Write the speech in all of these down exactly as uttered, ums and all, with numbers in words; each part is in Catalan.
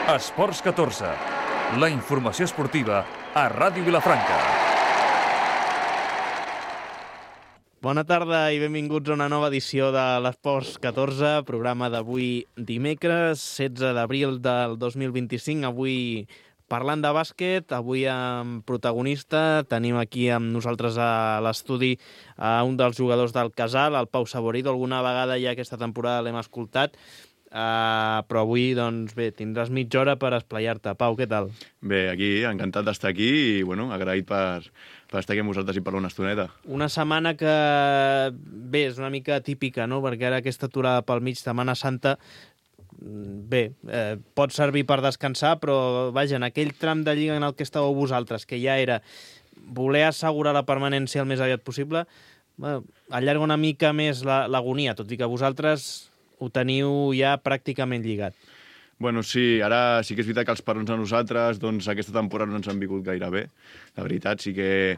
Esports catorze, la informació esportiva a Ràdio Vilafranca. Bona tarda i benvinguts a una nova edició de l'Esports catorze, programa d'avui dimecres, setze d'abril del dos mil vint-i-cinc. Avui parlant de bàsquet, avui amb protagonista, tenim aquí amb nosaltres a l'estudi a un dels jugadors del Casal, el Pau Saborido. Alguna vegada ja aquesta temporada l'hem escoltat, Uh, però avui, doncs bé, tindràs mitja hora per esplaiar-te. Pau, què tal? Bé, aquí, encantat d'estar aquí i, bueno, agraït per, per estar aquí amb vosaltres i parlar una estoneta. Una setmana que, bé, és una mica típica, no?, perquè ara aquesta aturada pel mig, Setmana Santa, bé, eh, pot servir per descansar, però, vaja, en aquell tram de lliga en el que estàveu vosaltres, que ja era voler assegurar la permanència el més aviat possible, bueno, allarga una mica més la, l'agonia, tot i que vosaltres ho teniu ja pràcticament lligat. Bueno, sí, ara sí que és veritat que els parons a nosaltres, doncs aquesta temporada no ens han vingut gaire bé. La veritat, sí que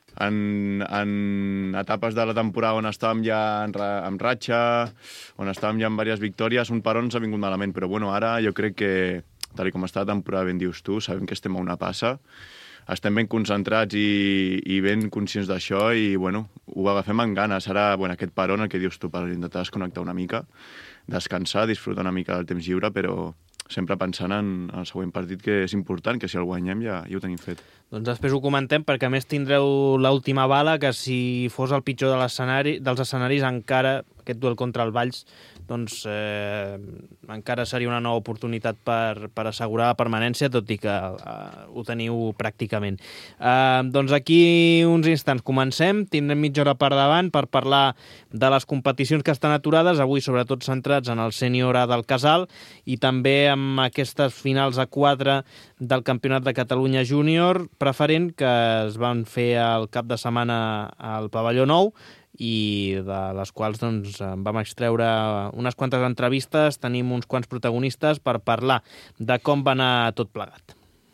en, en etapes de la temporada on estàvem ja en, en ratxa, on estàvem ja en diverses victòries, un paron ens ha vingut malament, però bueno, ara jo crec que, tal com està la temporada, ben dius tu, sabem que estem a una passa, estem ben concentrats i, i ben conscients d'això i, bueno, ho agafem amb ganes. Ara, bueno, aquest paron, el que dius tu, per intentar desconnectar una mica, descansar, disfrutar una mica del temps lliure, però sempre pensant en el següent partit, que és important, que si el guanyem ja, ja ho tenim fet. Doncs després ho comentem, perquè a més tindreu l'última bala, que si fos el pitjor de l'escenari, dels escenaris, encara aquest duel contra el Valls, doncs eh, encara seria una nova oportunitat per, per assegurar la permanència, tot i que eh, ho teniu pràcticament. Eh, doncs aquí uns instants comencem, tindrem mitja hora per davant per parlar de les competicions que estan aturades, avui sobretot centrats en el sènior A del Casal i també amb aquestes finals a quatre del Campionat de Catalunya Júnior preferent que es van fer el cap de setmana al Pavelló Nou i de les quals doncs, vam extreure unes quantes entrevistes, tenim uns quants protagonistes per parlar de com va anar tot plegat.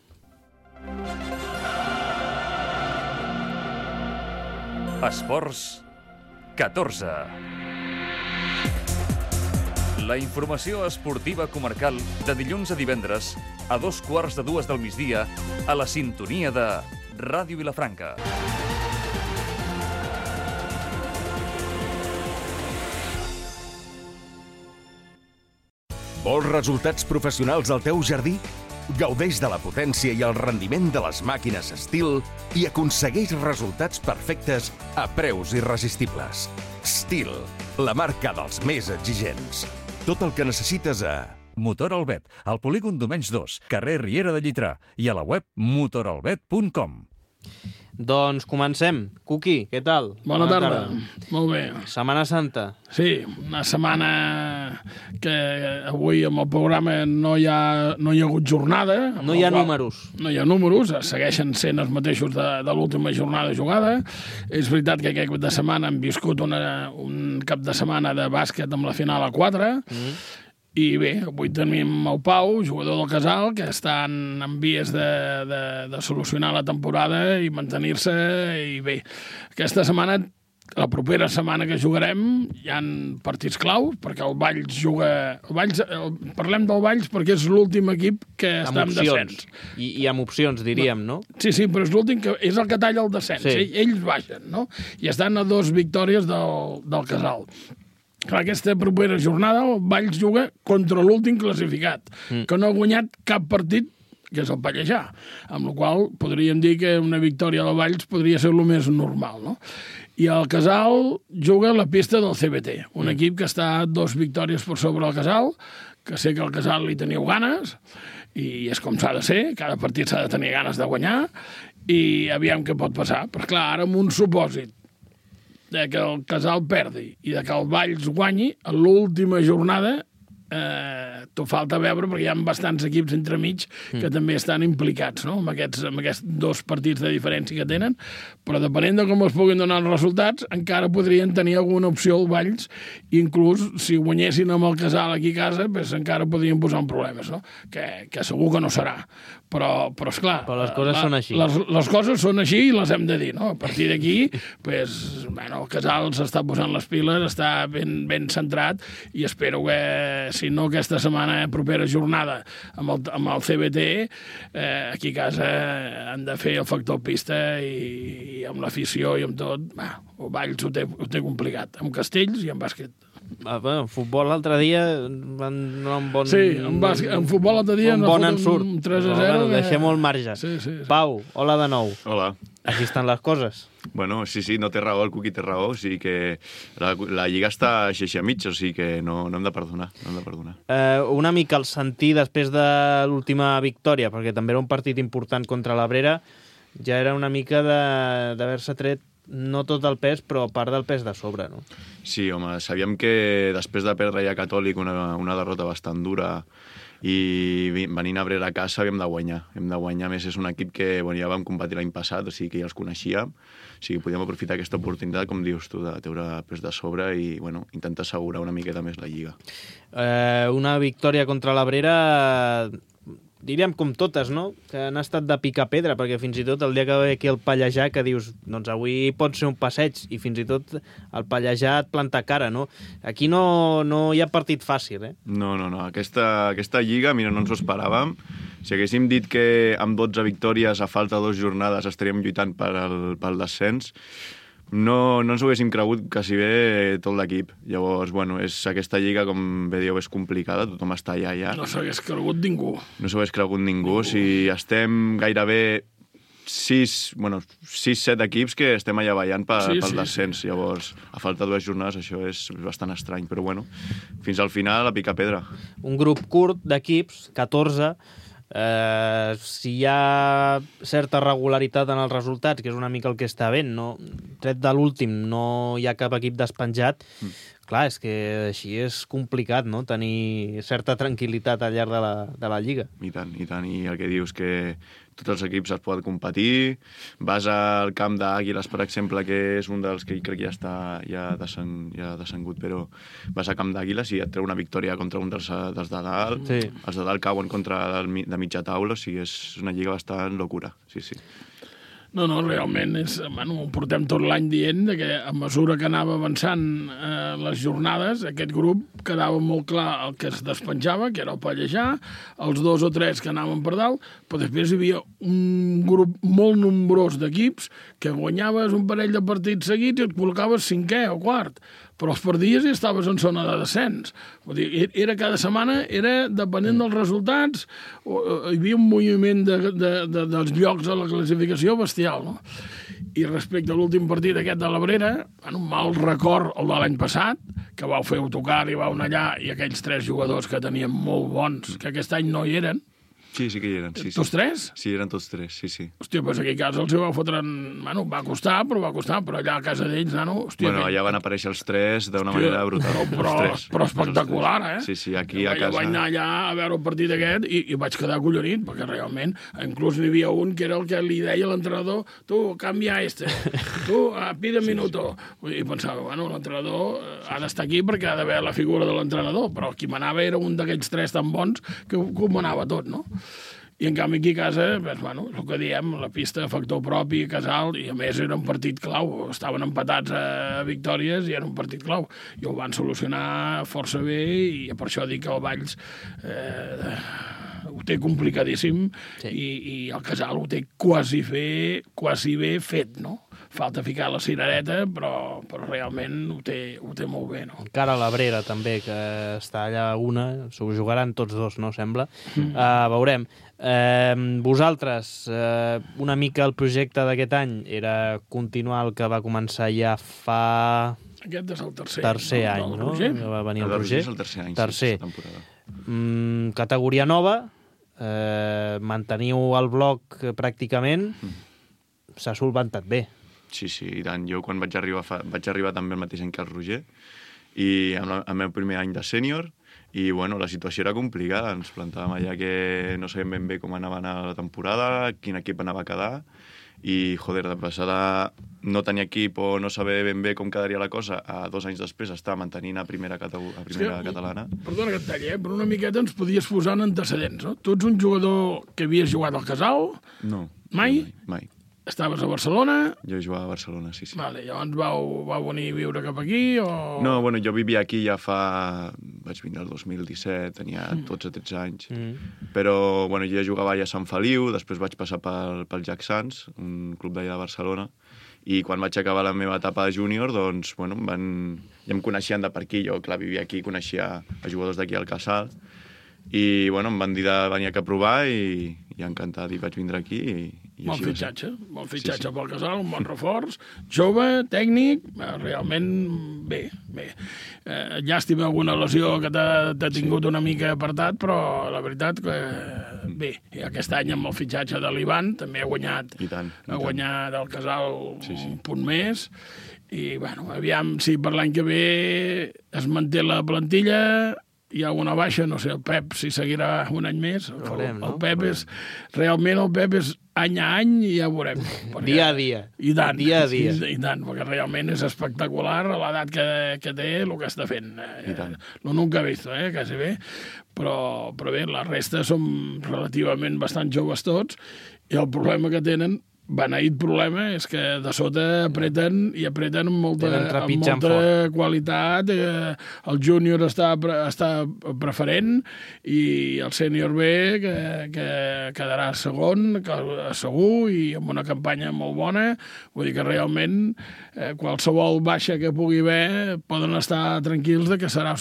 Esports catorze. La informació esportiva comarcal de dilluns a divendres a dos quarts de dues del migdia a la sintonia de Ràdio Vilafranca. Vols resultats professionals al teu jardí? Gaudeix de la potència i el rendiment de les màquines Stihl i aconsegueix resultats perfectes a preus irresistibles. Stihl, la marca dels més exigents. Tot el que necessites a... Motor Albet, al polígon Domenys dos, carrer Riera de Llitrà i a la web motoralbet punt com. Doncs comencem. Cuqui, què tal? Bona, Bona tarda. tarda. Molt bé. Setmana Santa. Sí, una setmana que avui amb el programa no hi ha, no hi ha hagut jornada. No hi ha qual, números. No hi ha números, segueixen sent els mateixos de, de l'última jornada jugada. És veritat que aquest cap de setmana hem viscut una, un cap de setmana de bàsquet amb la final a quatre, mm. I bé, avui tenim el Pau, jugador del Casal, que està en, en vies de, de, de solucionar la temporada i mantenir-se, i bé, aquesta setmana, la propera setmana que jugarem, hi ha partits clau, perquè el Valls juga... El Valls, el, parlem del Valls perquè és l'últim equip que amb està en descens. I, I amb opcions, diríem, no? Sí, sí, però és l'últim que és el que talla el descens. Sí. Ells baixen, no? I estan a dos victòries del, del Casal. Aquesta propera jornada el Valls juga contra l'últim classificat, mm. que no ha guanyat cap partit, que és el Pallejà, amb la qual podríem dir que una victòria del Valls podria ser el més normal, no? I el Casal juga a la pista del C B T, un mm. equip que està a dos victòries per sobre el Casal, que sé que al Casal li teniu ganes, i és com s'ha de ser, cada partit s'ha de tenir ganes de guanyar, i aviam què pot passar. Però clar, ara amb un supòsit, de que el Casal perdi i de que el Valls guanyi, a l'última jornada eh, t'ho falta veure perquè hi ha bastants equips entremig que mm. també estan implicats, no?, amb aquests, amb aquests dos partits de diferència que tenen, però depenent de com es puguin donar els resultats encara podrien tenir alguna opció al Valls, inclús si guanyessin amb el Casal aquí a casa, pues, encara podrien posar en problemes, no?, que, que segur que no serà, però, però esclar, però les coses la, són així. Les, les coses són així i les hem de dir, no? A partir d'aquí, pues, bueno, el Casal s'està posant les piles, està ben, ben centrat i espero que si no aquesta setmana, eh, propera jornada, amb el, amb el C B T, eh, aquí a casa han de fer el factor pista i, i amb l'afició i amb tot, va, el Valls ho té, ho té complicat, amb castells i amb bàsquet. Ah, bueno, futbol l'altre dia van donar un bon... Sí, en, bàsquet, en futbol l'altre dia un no bon foten ensurt. un tres a zero. Bueno, que... deixem-ho al marge. Sí, sí, sí. Pau, hola de nou. Hola. Així estan les coses. Bueno, sí, sí, no té raó, el Cuqui té raó, o sigui que la, la Lliga està així a mig, o sigui que no, no hem de perdonar, no hem de perdonar. Eh, una mica el sentir després de l'última victòria, perquè també era un partit important contra l'Abrera, ja era una mica d'haver-se tret no tot el pes, però part del pes de sobre, no? Sí, home, sabíem que després de perdre ja Catòlic una, una derrota bastant dura i venint a Abrera a casa havíem de guanyar. Hem de guanyar, a més és un equip que bueno, ja vam competir l'any passat, o sigui que ja els coneixíem, o sigui podíem aprofitar aquesta oportunitat, com dius tu, de treure pes de sobre i bueno, intentar assegurar una miqueta més la Lliga. Eh, una victòria contra l'Abrera... diríem com totes, no? Que han estat de picar pedra, perquè fins i tot el dia que ve aquí el Pallejà, que dius, doncs avui pot ser un passeig, i fins i tot el Pallejà et planta cara, no? Aquí no, no hi ha partit fàcil, eh? No, no, no. Aquesta, aquesta Lliga, mira, no ens ho esperàvem. Si haguéssim dit que amb dotze victòries a falta de dues jornades estaríem lluitant pel, pel descens, no, no ens ho haguéssim cregut quasi bé tot l'equip. Llavors, bueno, és, aquesta Lliga, com bé dieu, és complicada, tothom està allà, allà. No s'hagués cregut ningú. No s'ho hagués cregut ningú. ningú. O sigui, estem gairebé sis, bueno, sis, set equips que estem allà ballant per, sí, pel sí, descens. Sí. Llavors, a falta de dues jornades, això és bastant estrany. Però, bueno, fins al final, a picar pedra. Un grup curt d'equips, catorze. Eh, si hi ha certa regularitat en els resultats, que és una mica el que està ben, no? Tret de l'últim no hi ha cap equip despenjat, mm. clar, és que així és complicat, no?, tenir certa tranquil·litat al llarg de la, de la Lliga. I tant, i tant, i el que dius que tots els equips es poden competir, vas al camp d'Àguiles, per exemple, que és un dels que crec que ja està ja, desen, ja desengut, però vas al camp d'Àguiles i et treu una victòria contra un dels, dels de dalt, sí. Els de dalt cauen contra el, de mitja taula, o sigui, és una lliga bastant locura, sí, sí. No, no, realment és, bueno, ho portem tot l'any dient de que a mesura que anava avançant eh, les jornades, aquest grup quedava molt clar el que es despenjava, que era el Pallejà, els dos o tres que anaven per dalt, però després hi havia un grup molt nombrós d'equips que guanyaves un parell de partits seguits i et col·locaves cinquè o quart, però els perdies i estaves en zona de descens. Vull dir, era cada setmana, era depenent dels resultats, o, o, hi havia un moviment de, de, de, dels llocs a la classificació bestial, no? I respecte a l'últim partit aquest de l'Abrera, en un mal record el de l'any passat, que vau fer autocar i vau anar allà, i aquells tres jugadors que tenien molt bons, que aquest any no hi eren. Sí, sí que hi eren. Sí, tots sí. tres? Sí, eren tots tres, sí, sí. Hòstia, doncs aquí a casa els hi va fotre... Bueno, va costar, però va costar, però allà a casa d'ells, nano... Hòstia, bueno, allà van aparèixer els tres d'una manera brutal. Però, però, però espectacular, eh? Sí, sí, aquí a jo casa... vaig anar allà a veure el partit aquest i, i vaig quedar collonit, perquè realment, inclús n'hi havia un que era el que li deia a l'entrenador, tu, canvia este, tu, pide minuto. I pensava, bueno, l'entrenador ha d'estar aquí perquè ha d'haver la figura de l'entrenador, però qui manava era un d'aquells tres tan bons que, que ho manava tot, no? I en canvi aquí a casa, doncs, bueno, el que diem, la pista, factor propi, Casal, i a més era un partit clau, estaven empatats a victòries i era un partit clau. I ho van solucionar força bé i per això dic que el Valls eh, ho té complicadíssim sí. i, i el Casal ho té quasi, fe, quasi bé fet, no? Falta ficar la cirereta, però, però realment ho té, ho té molt bé, no? Encara l'Abrera, també, que està allà una, s'ho jugaran tots dos, no, sembla? Mm. Uh, veurem. Uh, vosaltres, uh, una mica el projecte d'aquest any era continuar el que va començar ja fa... Aquest és el tercer, tercer no? any, no? Roger. Va venir el, el Roger. És el tercer any, tercer. sí, temporada. Mm, categoria nova, uh, manteniu el bloc pràcticament, mm. s'ha solventat bé. Sí, sí, i tant. Jo quan vaig arribar, fa, vaig arribar també el mateix any que el Roger, i amb el meu primer any de sènior, i bueno, la situació era complicada, ens plantàvem allà que no sabíem ben bé com anava a anar la temporada, quin equip anava a quedar, i joder, de passar de no tenir equip o no saber ben bé com quedaria la cosa, a dos anys després estar mantenint a primera, a primera sí, catalana. Perdona que et talli, eh? Però una miqueta ens podies posar en antecedents, no? Tu ets un jugador que havies jugat al Casal? No. Mai? Mai. mai. estaves a Barcelona? Jo jugava a Barcelona, sí, sí. Vale, llavors vau, vau venir a viure cap aquí o...? No, bueno, jo vivia aquí ja fa... Vaig vindre el dos mil disset, tenia dotze o tretze anys. Mm. Però, bueno, jo ja jugava ja a Sant Feliu, després vaig passar pel, pel Jack Sants, un club d'allà de Barcelona, i quan vaig acabar la meva etapa de júnior, doncs, bueno, em van... ja em coneixien de per aquí. Jo, clar, vivia aquí, coneixia a jugadors d'aquí al Casal, i, bueno, em van dir de venir a provar i, i encantat, i vaig vindre aquí i, i bon així fitxatge, bon fitxatge sí, sí. pel Casal, un bon reforç, jove, tècnic, realment bé, bé. Eh, llàstima alguna lesió que t'ha tingut sí. una mica apartat, però la veritat que bé, i aquest any amb el fitxatge de l'Ivan també ha guanyat, I tant, i ha guanyat el Casal sí, sí. un punt més, i bueno, aviam si per l'any que ve es manté la plantilla. Hi ha una baixa, no sé, el Pep si seguirà un any més. El, veurem, no? el Pep és... Realment el Pep és any a any i ja veurem. Perquè, dia a dia. I tant. Dia a dia. I, i tant, perquè realment és espectacular a l'edat que, que té el que està fent. I tant. Lo nunca he visto, eh, quasi bé. Però, però bé, la resta som relativament bastant joves tots i el problema que tenen beneït problema és que de sota apreten i apreten amb molta, amb molta qualitat. Eh, el júnior està, està preferent i el sènior B que, que quedarà segon, que, segur, i amb una campanya molt bona. Vull dir que realment eh, qualsevol baixa que pugui haver poden estar tranquils de que serà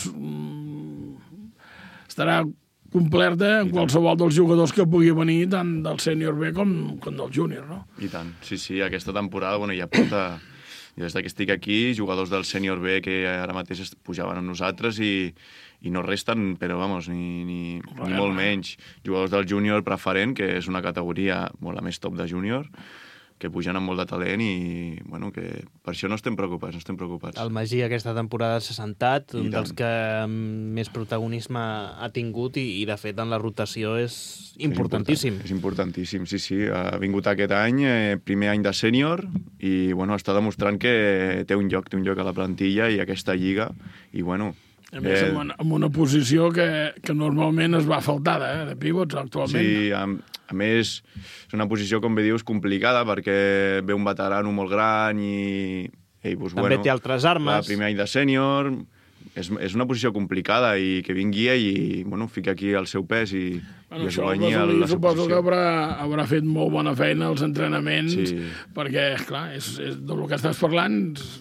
estarà completa en qualsevol dels jugadors que pugui venir, tant del sènior B com, com del júnior, no? I tant. Sí, sí, aquesta temporada, bueno, ja porta... Des que estic aquí, jugadors del sènior B que ara mateix pujaven amb nosaltres i, i no resten, però, vamos, ni, ni, ni molt menys. Jugadors del júnior preferent, que és una categoria molt la més top de júnior, que pugen amb molt de talent i, bueno, que per això no estem preocupats, no estem preocupats. El Magí aquesta temporada s'ha sentat, un I dels que més protagonisme ha tingut i, i de fet, en la rotació és importantíssim. És, important, és importantíssim, sí, sí. Ha vingut aquest any, eh, primer any de sènior, i, bueno, està demostrant que té un lloc, té un lloc a la plantilla i aquesta lliga, i, bueno... A més, eh... en una posició que, que normalment es va faltada, eh, de pivots, actualment. Sí, a, a més, és una posició, com bé dius, complicada, perquè ve un veterano molt gran i... i doncs, també bueno, té altres armes. El primer any de sènior... És, és una posició complicada i que vingui i, bueno, fiqui aquí el seu pes i, bueno, i es guanyi la seva suposo posició. que haurà, haurà fet molt bona feina als entrenaments, sí. perquè, clar, és, és del que estàs parlant,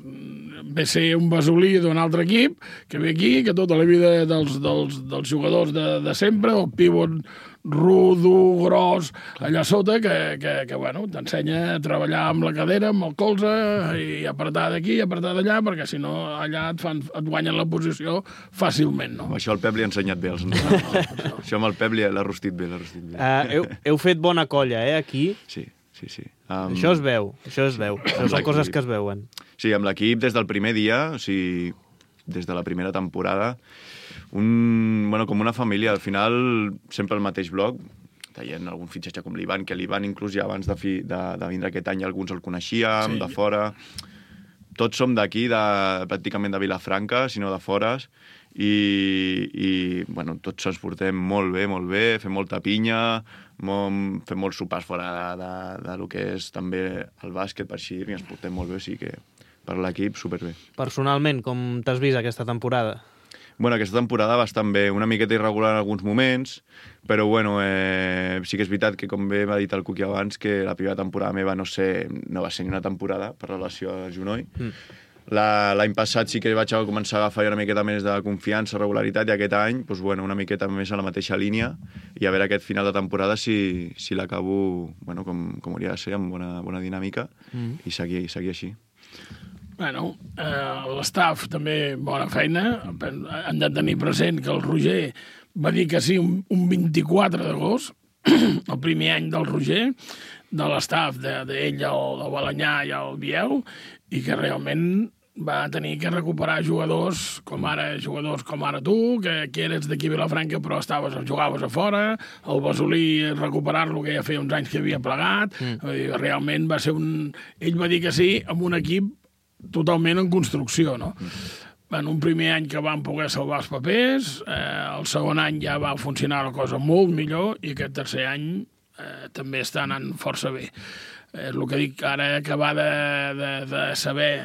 ve ser un basolí d'un altre equip que ve aquí, que tota la vida dels, dels, dels jugadors de, de sempre, el pivot rudo, gros, allà sota, que, que, que bueno, t'ensenya a treballar amb la cadera, amb el colze, i apretar d'aquí, apretar d'allà, perquè si no allà et, fan, et guanyen la posició fàcilment, no? Això el Pep li ha ensenyat bé. Els... no, no, això amb el Pep l'ha rostit bé, l'ha rostit bé. Uh, heu, heu fet bona colla, eh, aquí? Sí, sí, sí. Um... Això es veu, això es veu. Això són coses que es veuen. Sí, amb l'equip des del primer dia, o sigui, des de la primera temporada, un, bueno, com una família, al final sempre el mateix bloc, traient algun fitxatge com l'Ivan, que l'Ivan inclús ja abans de, fi, de, de vindre aquest any alguns el coneixíem, sí. de fora. Tots som d'aquí, de, pràcticament de Vilafranca, si no de fores, i, i bueno, tots ens portem molt bé, molt bé, fem molta pinya, molt, fem molts sopars fora de, de, de lo que és també el bàsquet, per així, i ens portem molt bé, o sigui que per l'equip superbé. Personalment, com t'has vist aquesta temporada? Bueno, aquesta temporada bastant bé, una miqueta irregular en alguns moments, però bueno, eh, sí que és veritat que, com bé m'ha dit el Cuqui abans, que la primera temporada meva no, sé, no va ser ni una temporada per relació al genoll. Mm. L'any passat sí que vaig començar a agafar una miqueta més de confiança, regularitat, i aquest any, doncs, bueno, una miqueta més a la mateixa línia, i a veure aquest final de temporada si, si l'acabo, bueno, com, com hauria de ser, amb bona, bona dinàmica, mm. i seguir, seguir així. Bueno, eh, l'estaf també bona feina. Han de tenir present que el Roger va dir que sí un, un vint-i-quatre d'agost, el primer any del Roger, de l'estaf d'ell, de, de el, el Balanyà i el Biel, i que realment va tenir que recuperar jugadors com ara jugadors com ara tu, que, que eres d'aquí a Vilafranca però estaves, jugaves a fora, el Basolí recuperar-lo, que ja feia uns anys que havia plegat, mm. realment va ser un... Ell va dir que sí amb un equip totalment en construcció, no? En un primer any que van poder salvar els papers, eh, el segon any ja va funcionar la cosa molt millor i aquest tercer any eh, també està anant força bé. És el que dic, ara acabar de, de, de saber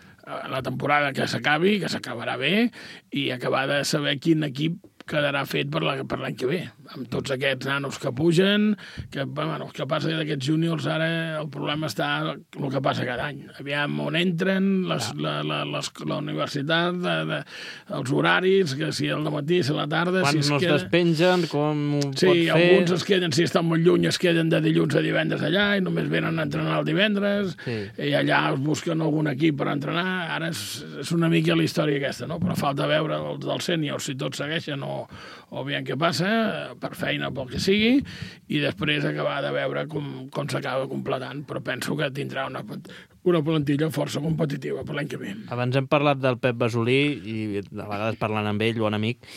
la temporada que s'acabi, que s'acabarà bé, i acabar de saber quin equip quedarà fet per l'any la, que ve, amb tots aquests nanos que pugen, que, bueno, el que passa d'aquests júniors ara, el problema està el que passa cada any. Aviam on entren, les, la, la, les, la universitat, de, de, els horaris, que si el matí, si a la tarda... Quan si es no es queda... despengen, com ho sí, pot fer... Sí, alguns es queden, si estan molt lluny, es queden de dilluns a divendres allà i només venen a entrenar el divendres, sí. I allà es busquen algun equip per entrenar. Ara és, és una mica la història aquesta, no? Però falta veure els dels sèniors, si tots segueixen o o aviam què passa, per feina, pel que sigui, i després acabar de veure com, com s'acaba completant. Però penso que tindrà una, una plantilla força competitiva per l'any que ve. Abans hem parlat del Pep Basolí, i de vegades parlant amb ell, bon amic,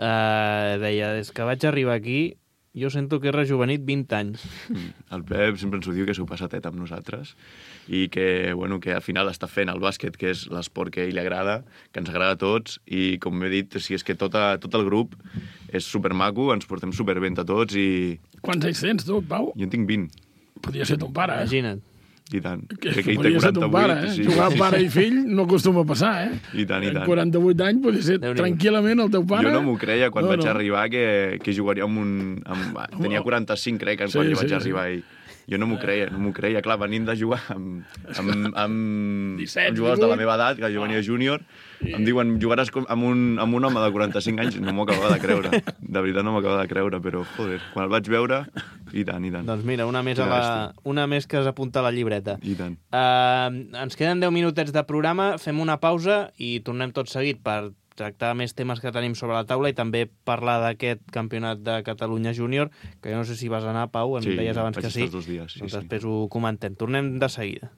eh, deia, des que vaig arribar aquí, jo sento que he rejuvenit vint anys. El Pep sempre ens ho diu, que s'ho passa tet amb nosaltres, i que, bueno, que al final està fent el bàsquet, que és l'esport que a ell li agrada, que ens agrada a tots, i com he dit, si és que tot, a, tot el grup és supermaco, ens portem superbé entre tots i... Quants anys tens, tu, Pau? Jo en tinc vint. Podia ser ton pare, eh? Imagina't. I tant. Que, que podia ser ton pare, eh? Sí. Jugar pare i fill no acostuma a passar, eh? I tant, i tant. quaranta-vuit anys podia ser tranquil·lament el teu pare. Jo no m'ho creia quan no, vaig no. arribar que, que jugaria amb un... Amb, tenia quaranta-cinc, crec, quan sí, vaig sí, arribar sí. I jo no m'ho creia, no m'ho creia. Clar, venint de jugar amb, amb, amb, disset, amb jugadors de la meva edat, que jo venia júnior, em diuen, jugaràs amb un, amb un home de quaranta-cinc anys, no m'ho acabava de creure. De veritat no m'ho acabava de creure, però, joder, quan el vaig veure, i tant, i tant. Doncs mira, una més, a la, una més que has apuntat a la llibreta. I tant. Uh, ens queden deu minutets de programa, fem una pausa i tornem tot seguit per tractar més temes que tenim sobre la taula i també parlar d'aquest campionat de Catalunya Júnior, que jo no sé si vas anar, Pau, em sí, deies abans que sí. Sí, dies, sí, doncs sí. Després ho comentem. Tornem de seguida.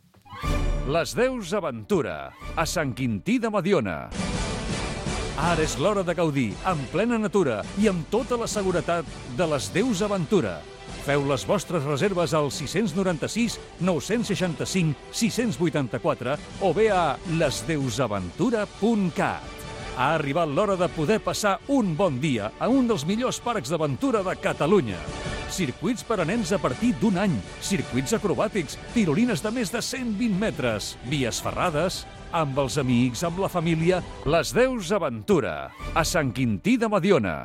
Les Deus Aventura, a Sant Quintí de Mediona. Ara és l'hora de gaudir, en plena natura i amb tota la seguretat de les Deus Aventura. Feu les vostres reserves al sis nou sis, nou seixanta cinc, sis vuitanta-quatre o bé a les deus aventura punt cat. Ha arribat l'hora de poder passar un bon dia a un dels millors parcs d'aventura de Catalunya. Circuits per a nens a partir d'un any, circuits acrobàtics, tirolines de més de cent vint metres, vies ferrades, amb els amics, amb la família... Les Deus Aventura, a Sant Quintí de Mediona.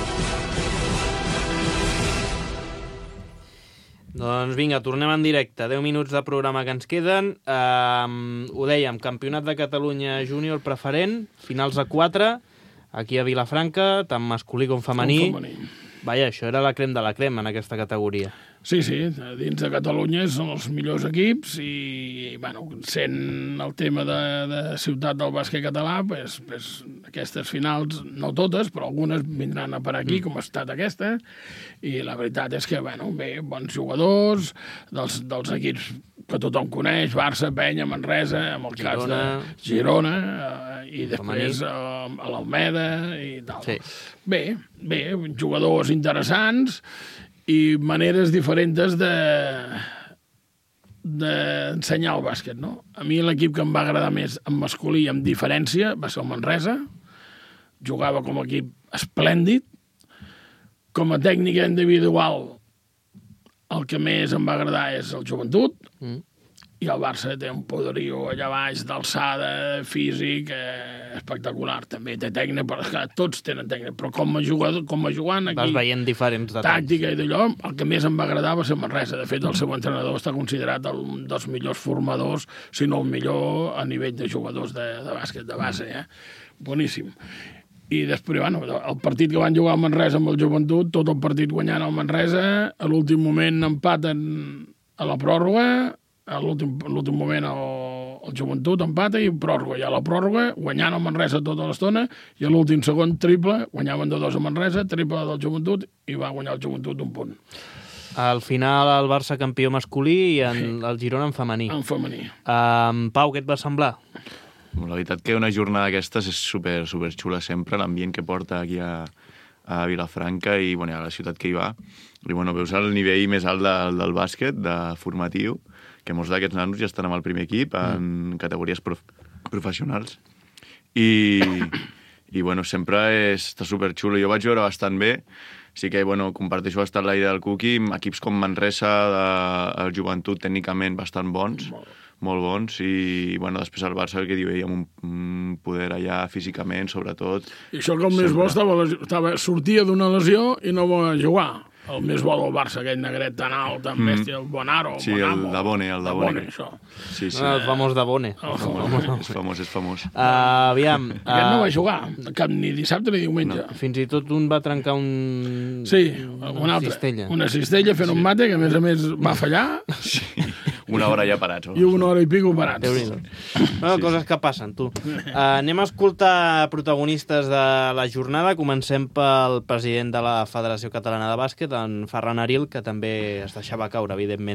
Doncs vinga, tornem en directe. deu minuts de programa que ens queden. Um, ho dèiem, Campionat de Catalunya Júnior preferent, finals a quatre, aquí a Vilafranca, tant masculí com femení. Com femení. Vaja, això era la crem de la crem en aquesta categoria. Sí, sí, dins de Catalunya són els millors equips i, bueno, sent el tema de, de ciutat del bàsquet català, pues, pues, aquestes finals, no totes, però algunes vindran a per aquí, mm. com ha estat aquesta, i la veritat és que, bueno, bé, bons jugadors, dels, dels equips que tothom coneix, Barça, Penya, Manresa, amb el Girona. cas de Girona, eh, i després eh, a l'Almeda i tal. Sí. Bé, bé, jugadors interessants, i maneres diferents de d'ensenyar el bàsquet, no? A mi l'equip que em va agradar més en masculí amb diferència va ser el Manresa. Jugava com a equip esplèndid. Com a tècnica individual, el que més em va agradar és el Joventut. Mm. I el Barça té un poderío allà baix d'alçada, físic, eh, espectacular. També té tècnica, però tots tenen tècnica. Però com a jugador, com a jugant aquí... Vas veient diferents detalls. Tàctica i d'allò, el que més em va agradar va ser Manresa. De fet, el seu entrenador està considerat un dels millors formadors, si no el millor, a nivell de jugadors de, de bàsquet de base. Eh? Boníssim. I després, bueno, el partit que van jugar al Manresa amb el Joventut, tot el partit guanyant el Manresa, a l'últim moment empaten a la pròrroga, a l'últim moment el, el Joventut empata i pròrroga. I a la pròrroga, guanyant el Manresa tota l'estona, i a l'últim segon triple, guanyaven de dos a Manresa, triple del Joventut, i va guanyar el Joventut un punt. Al final el Barça campió masculí i en, sí. el Girona en femení. En femení. Um, Pau, què et va semblar? La veritat que una jornada d'aquestes és super, super xula sempre, l'ambient que porta aquí a, a Vilafranca i bueno, a la ciutat que hi va. I bueno, veus el nivell més alt de, del bàsquet, de formatiu, que molts d'aquests nanos ja estan amb el primer equip en mm. categories prof, professionals. I, i bueno, sempre és, està superxulo. Jo vaig veure bastant bé, sí que bueno, comparteixo bastant la idea del Cuqui, equips com Manresa, de, el Joventut, tècnicament bastant bons, molt, molt bons, i bueno, després el Barça, el que diu ell, amb un, un poder allà físicament, sobretot. I això com més bo estava, estava, sortia d'una lesió i no va jugar. El més bo del Barça, aquell negret tan alt, tan mm. bèstia, el Bonaro, sí, Bonamo. el Dabone, el Dabone. això. Sí, sí. No, el famós Dabone. El famós. És famós, és famós. Uh, aviam. Uh, Aquest no va jugar, cap ni dissabte ni diumenge. No. Fins i tot un va trencar un... Sí, un altre. Cistella. Una cistella fent sí. un mate, que a més a més va fallar. Sí. Una hora ja parats. I una hora i pico parats. Bueno, coses que passen, tu. Uh, anem a escoltar protagonistes de la jornada. Comencem pel president de la Federació Catalana de Bàsquet, en Ferran Aril, que també es deixava caure, evidentment.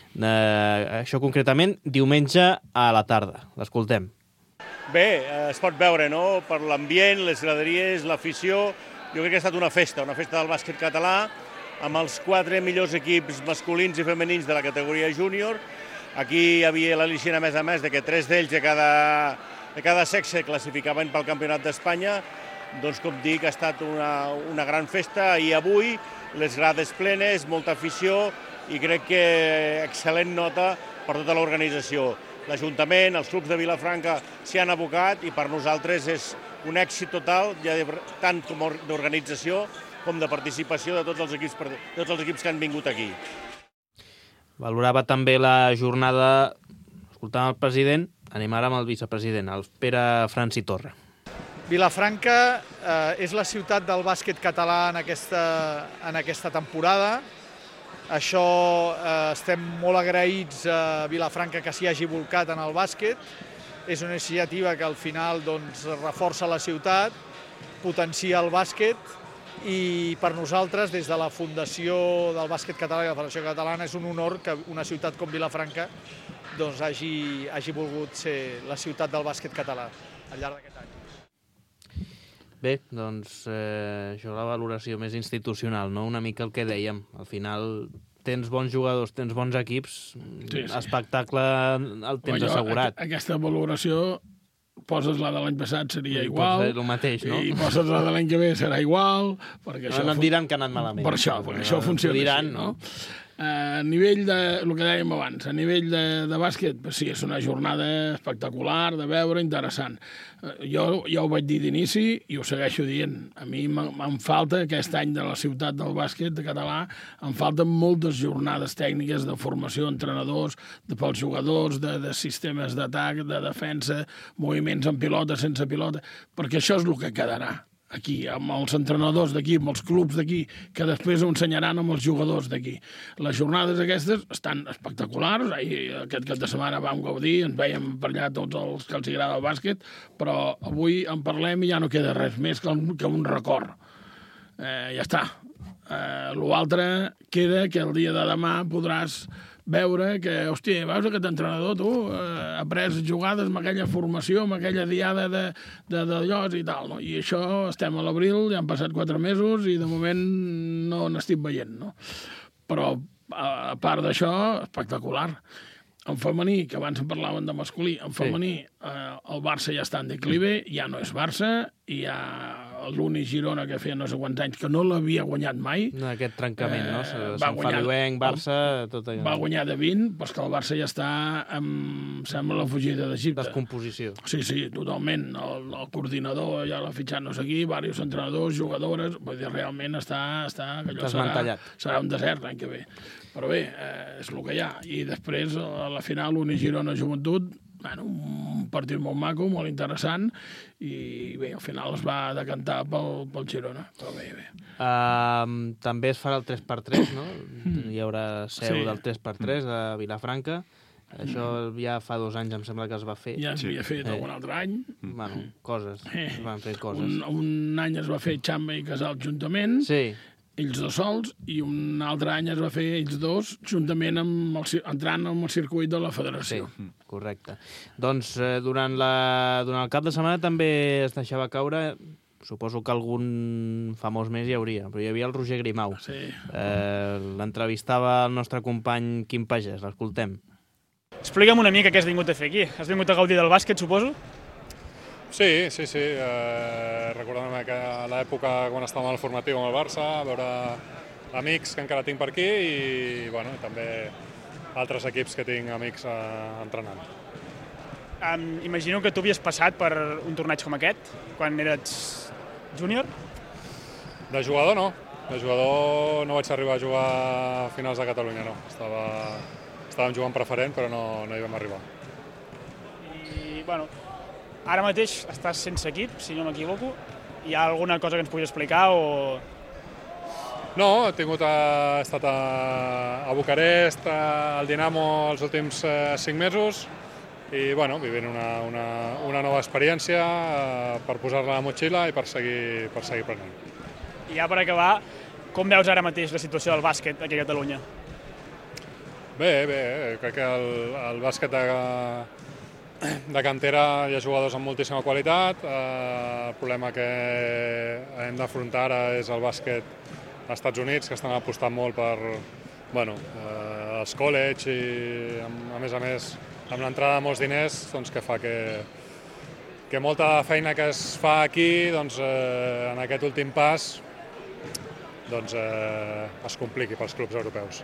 Uh, això concretament, diumenge a la tarda. L'escoltem. Bé, es pot veure, no?, per l'ambient, les graderies, l'afició. Jo crec que ha estat una festa, una festa del bàsquet català, amb els quatre millors equips masculins i femenins de la categoria júnior. Aquí hi havia l'al·licient, a més a més, de que tres d'ells de cada, de cada sexe classificaven pel Campionat d'Espanya. Doncs, com dic, ha estat una, una gran festa, i avui les grades plenes, molta afició, i crec que excel·lent nota per tota l'organització. L'Ajuntament, els clubs de Vilafranca s'hi han abocat, i per nosaltres és un èxit total, ja tant com d'organització com de participació de tots els equips, de tots els equips que han vingut aquí. Valorava també la jornada, escoltant el president, anem ara amb el vicepresident, el Pere Franci Torra. Vilafranca eh, és la ciutat del bàsquet català en aquesta, en aquesta temporada. Això eh, estem molt agraïts a Vilafranca que s'hi hagi volcat en el bàsquet. És una iniciativa que al final doncs, reforça la ciutat, potencia el bàsquet, i per nosaltres, des de la Fundació del Bàsquet Català i la Federació Catalana, és un honor que una ciutat com Vilafranca doncs, hagi, hagi volgut ser la ciutat del bàsquet català al llarg d'aquest any. Bé, doncs eh, això és la valoració més institucional, no? Una mica el que dèiem. Al final tens bons jugadors, tens bons equips, sí, sí. Espectacle el tens Allò, assegurat. Aquesta valoració, poses la de l'any passat, seria igual. El mateix, no? I poses la de l'any que ve, serà igual. Perquè no, no et diran que ha anat malament. Per això, perquè no, això funciona diran, així, no? A nivell de, el que dèiem abans, a nivell de, de bàsquet, pues sí, és una jornada espectacular, de veure, interessant. Jo ja ho vaig dir d'inici i ho segueixo dient. A mi em falta, aquest any de la ciutat del bàsquet de català, em falten moltes jornades tècniques de formació d'entrenadors, de, pels jugadors, de, de sistemes d'atac, de defensa, moviments amb pilota, sense pilota, perquè això és el que quedarà aquí, amb els entrenadors d'aquí, amb els clubs d'aquí, que després ho ensenyaran amb els jugadors d'aquí. Les jornades aquestes estan espectaculars. Ahir, aquest cap de setmana vam gaudir, ens veiem per allà tots els que els agrada el bàsquet, però avui en parlem i ja no queda res més que un, que un record. Eh, ja està. Eh, L'altre queda que el dia de demà podràs veure que, hòstia, veus aquest entrenador, tu, eh, ha pres jugades amb aquella formació, amb aquella diada de, de, de llocs i tal, no? I això estem a l'abril, ja han passat quatre mesos i de moment no n'estic veient, no? Però, a part d'això, espectacular. En femení, que abans en parlaven de masculí, en femení sí. eh, el Barça ja està en declive, ja no és Barça, i ja l'Uni Girona, que feia no sé quants anys, que no l'havia guanyat mai. No, aquest trencament, no? Eh, Sant Feliuenc, Barça, tot allò. Va guanyar de vint, però que el Barça ja està amb, sembla, la fugida d'Egipte. Descomposició. Sí, sí, totalment. El, el coordinador ja l'ha fitxat no sé qui, diversos entrenadors, jugadores, vull dir, realment està... està que allò serà, serà un desert l'any que ve. Però bé, eh, és el que hi ha. I després, a la final, Uni Girona Joventut, bueno, un partit molt maco, molt interessant, i bé, al final es va decantar pel, pel Girona, però bé, bé. Uh, també es farà el tres per tres, no? Hi haurà seu sí. del tres per tres de Vilafranca. Això ja fa dos anys em sembla que es va fer. Ja s'havia fet eh. algun altre any. Bueno, coses, eh. es van fer coses. Un, un any es va fer Xamba i Casal juntament, sí. ells dos sols, i un altre any es va fer ells dos, juntament amb el, entrant en el circuit de la federació. Sí, correcte. Doncs eh, durant, la, durant el cap de setmana també es deixava caure, suposo que algun famós més hi hauria, però hi havia el Roger Grimau. Sí. Eh, l'entrevistava el nostre company Quim Pagès, l'escoltem. Explica'm una mica què has vingut a fer aquí. Has vingut a gaudir del bàsquet, suposo? Sí, sí, sí. Eh, recordant-me que a l'època quan estàvem al formatiu amb el Barça, veure amics que encara tinc per aquí i bueno, també altres equips que tinc amics eh, entrenant. Um, imagino que tu havies passat per un torneig com aquest, quan eres júnior? De jugador no. De jugador no vaig arribar a jugar a finals de Catalunya, no. Estava, estàvem jugant preferent, però no, no hi vam arribar. I, bueno, ara mateix estàs sense equip, si no m'equivoco. Hi ha alguna cosa que ens puguis explicar o...? No, he, tingut a, he estat a, a Bucarest, al Dinamo els últims eh, cinc mesos i bueno, vivint una, una, una nova experiència eh, per posar-la a la motxilla i per seguir, per seguir prenent. I ja per acabar, com veus ara mateix la situació del bàsquet aquí a Catalunya? Bé, bé, crec que el, el bàsquet de, de cantera hi ha jugadors amb moltíssima qualitat. Eh, el problema que hem d'afrontar ara és el bàsquet als Estats Units, que estan apostant molt per bueno, eh, els college i, a més a més, amb l'entrada de molts diners, doncs, que fa que, que molta feina que es fa aquí, doncs, eh, en aquest últim pas, doncs, eh, es compliqui pels clubs europeus.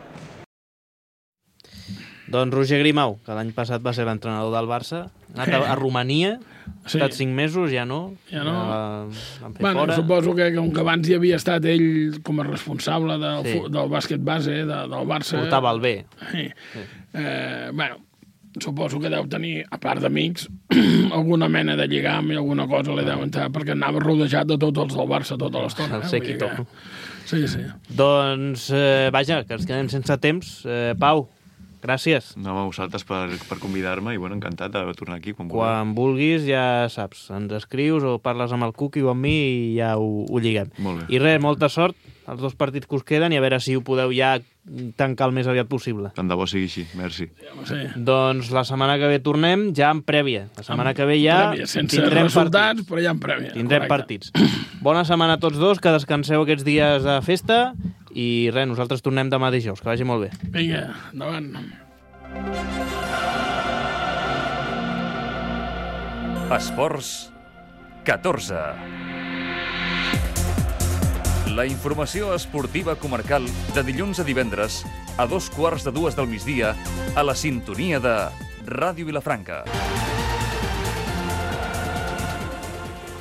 Doncs Roger Grimau, que l'any passat va ser l'entrenador del Barça, ha anat a, a Romania, ha Sí. estat cinc mesos, ja no. Ja no. Ja l'han fet Bueno, fora. suposo que com que abans hi havia estat ell com a responsable del, Sí. fu- del bàsquet base de, del Barça... Portava el bé. Sí. Eh, bueno, suposo que deu tenir, a part d'amics, alguna mena de lligam i alguna cosa li deuen entrar, perquè anava rodejat de tots els del Barça tota l'estona. El eh? séquito. Vull dir que- Sí, sí. Doncs, eh, vaja, que ens quedem sense temps. Eh, Pau, gràcies. No, a vosaltres per, per convidar-me i bueno, encantat de tornar aquí quan, Quan vulguis, ja saps, ens escrius o parles amb el Cuqui o amb mi i ja ho, ho lliguem. Molt bé. I res, molta sort als dos partits que us queden i a veure si ho podeu ja tancar el més aviat possible. Tant de bo sigui així, merci. Sí. Doncs la setmana que ve tornem ja en prèvia. La setmana que ve ja Prèvia, sense tindrem resultats, partits. però ja en prèvia. Tindrem Correcte. partits. Bona setmana a tots dos, que descanseu aquests dies de festa i res, nosaltres tornem demà dijous. Que vagi molt bé. Vinga, endavant. Esports catorze. La informació esportiva comarcal de dilluns a divendres a dos quarts de dues del migdia a la sintonia de Ràdio Vilafranca.